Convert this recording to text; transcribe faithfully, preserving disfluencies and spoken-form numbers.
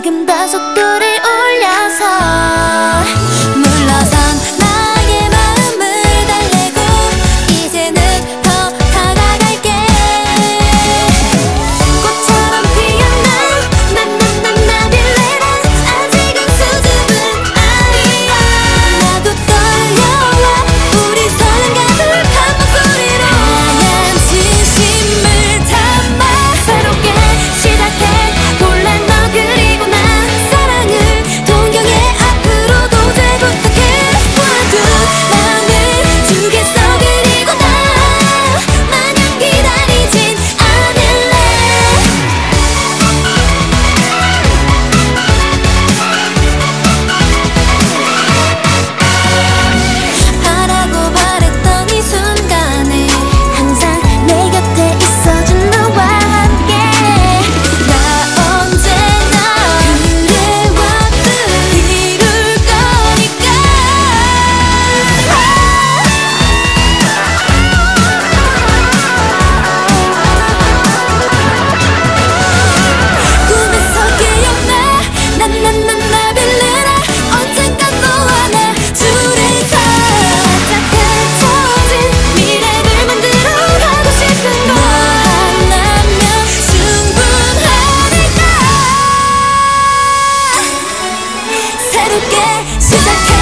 조금 더 속도를 올려서 물러선 나의 마음을 달래고 이제는 더 다가갈게. 꽃처럼 피어나 난난난 나빌레라 아직은 수줍은 아이야. 나도 떨려와 우리 설렘 가득한 목소리로 하얀 진심을 담아 새롭게 시작해 볼래. 너 그리고 나 사랑을 동경해 앞으로도 잘 부탁해. 와도 마음을 주겠어. 그리고 나 마냥 기다리진 않을래. 바라고 바랬던 이 순간에 항상 내 곁에 있어준 너와 함께 나 언제나 그래왔듯 이룰 거니까. 꿈에서 깨어나 난난난 나빌레라 언젠간 너와 나 둘이서 바짝 펼쳐진 미래를 만들어 가고 싶은 너 하나면 충분하니까. 새롭게 시작해